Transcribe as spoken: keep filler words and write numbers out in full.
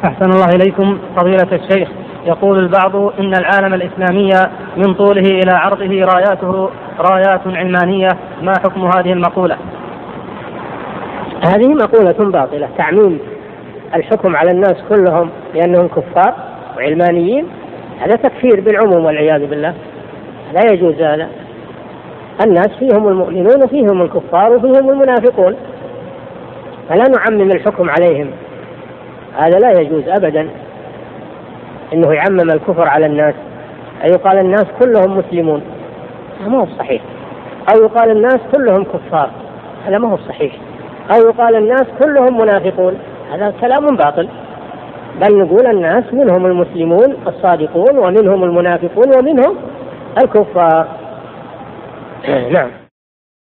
أحسن الله إليكم فضيلة الشيخ. يقول البعض إن العالم الإسلامي من طوله إلى عرضه راياته رايات علمانية، ما حكم هذه المقولة؟ هذه مقولة باطلة، تعميم الحكم على الناس كلهم لأنهم كفار وعلمانيين، هذا تكفير بالعموم والعياذ بالله، لا يجوز هذا. الناس فيهم المؤمنون وفيهم الكفار وفيهم المنافقون، فلا نعمم الحكم عليهم، هذا لا يجوز أبدا إنه يعمم الكفر على الناس، أي يقال الناس كلهم مسلمون، هذا ما هو صحيح، أو يقال الناس كلهم كفار، هذا ما هو صحيح، أو يقال الناس كلهم منافقون، هذا كلام باطل، بل نقول الناس منهم المسلمون الصادقون ومنهم المنافقون ومنهم الكفار. نعم.